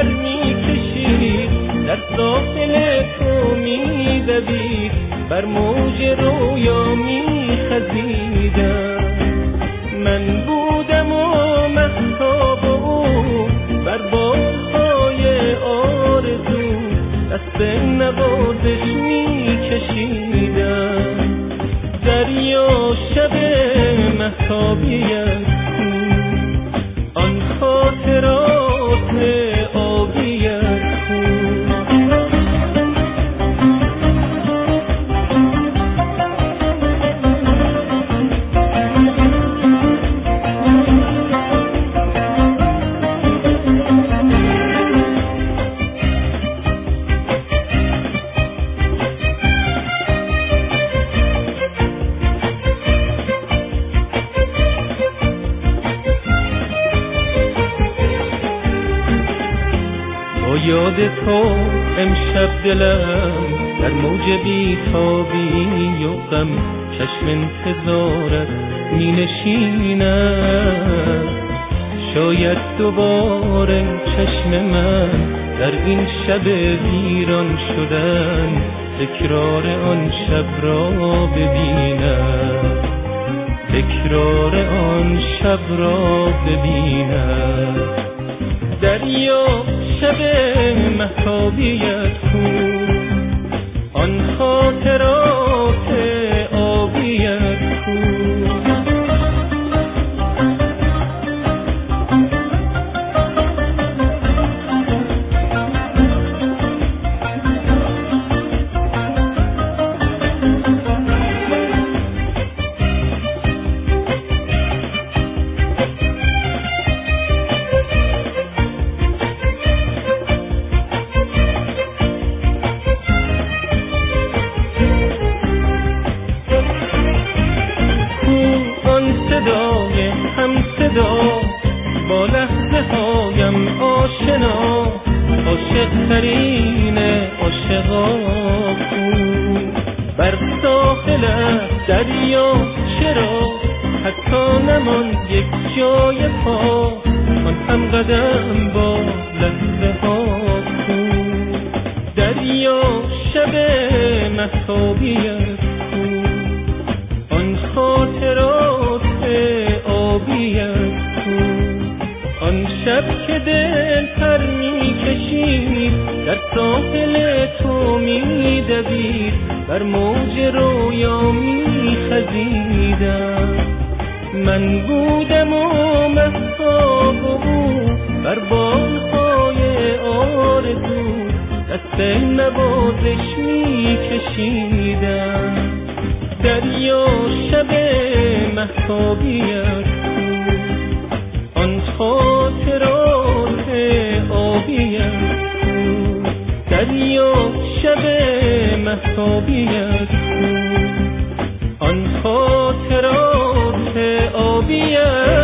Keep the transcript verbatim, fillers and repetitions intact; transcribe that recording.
پر میکشید، در ساحل تو میدوید، بر موج رویا میخزیدم. من بودم و مهتاب او، بر بالهای آرزو دست نوازش میکشیدم. دریا شب مهتابیت کو، آن خاطرات آبیت کو. یاد تو امشب دلم در موج بی‌تابی و غم چشم انتظارت می نشیند. شاید دوباره چشم من در این شب ویران شدن تکرار آن شب را ببیند، تکرار آن شب را ببیند. دریا شب مهتابیت کو، آن خاطرات آبیت کو. صدای هم صدا با لحظه هایم آشنا، عاشق ترین عاشقا کو. بر ساحل دریا چرا حتی نماند یک جای پا، آن هم قدم با لحظه ها کو. دریا شب مهتابیت کو، آن خاطرات آبیت کو. آن شب که دل پر میکشید، در ساحل تو میدوید، بر موج رویا میخزیدم. من بودم و مهتاب او، بر بالهای آرزو دست نوازش میکشیدم. دریا شب مهتابیت کو، آن خاطرات آبیت کو. دریا شب مهتابیت کو، آن خاطرات آبیت